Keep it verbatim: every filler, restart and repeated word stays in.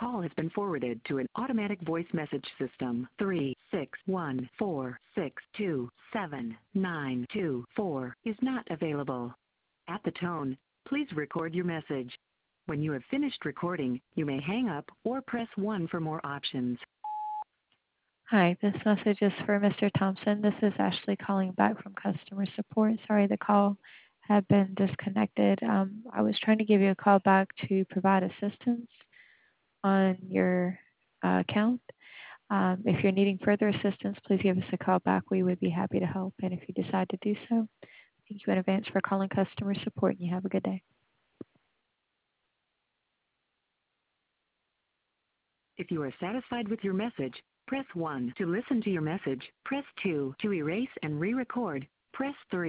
call has been forwarded to an automatic voice message system. three six one four six two seven nine two four is not available. At the tone, please record your message. When you have finished recording, you may hang up or press one for more options. Hi, this message is for Mister Thompson. This is Ashley calling back from customer support. Sorry, the call had been disconnected. Um, I was trying to give you a call back to provide assistance on your uh, account. Um, if you're needing further assistance, please give us a call back. We would be happy to help. And if you decide to do so, thank you in advance for calling customer support, and you have a good day. If you are satisfied with your message, press one. To listen to your message, press two. To erase and re-record, press three.